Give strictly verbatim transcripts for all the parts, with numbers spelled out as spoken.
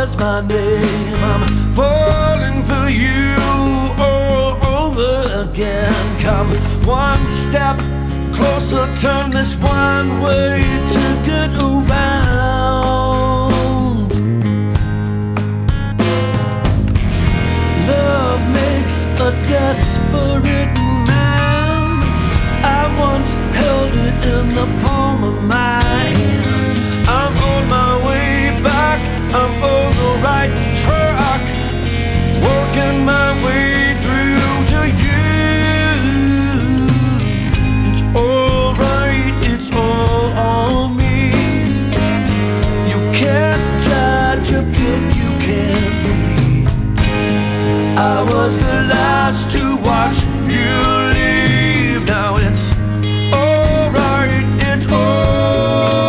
says my name. I'm falling for you all over again. Come one step closer, turn this one way to get around. Love makes a desperate man. I once held it in the palm of my hand. I'm on my way back, I'm on the right track, working my way through to you. It's alright, it's all on me. You can't judge a book you can't read. I was the last to watch you leave. Now it's alright, it's all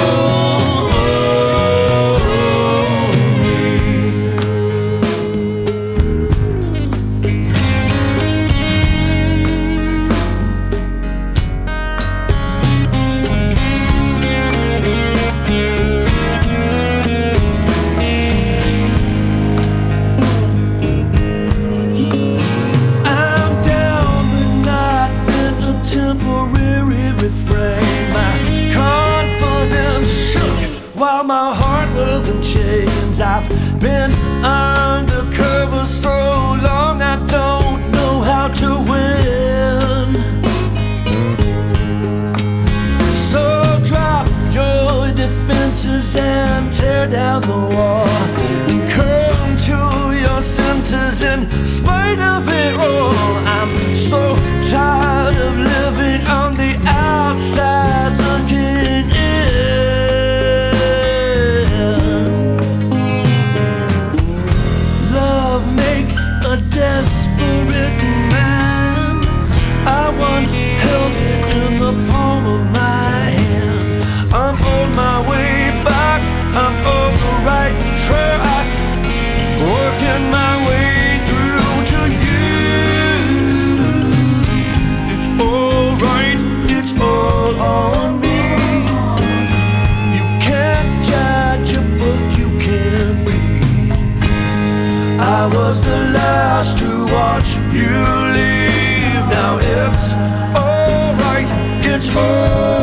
while my heart was in chains. I've been undercover so long, I don't know how to win. So drop your defenses and tear down the wall, and come to your senses in spite of it all. I'm so tired of living on the outside looking in. A desperate man. I once held it in the palm of my hand. I'm on my way back, I'm on the right track, working my way through to you. It's alright, it's all on me. You can't judge a book you can't read. I was the last to watch you leave. Now it's alright, it's all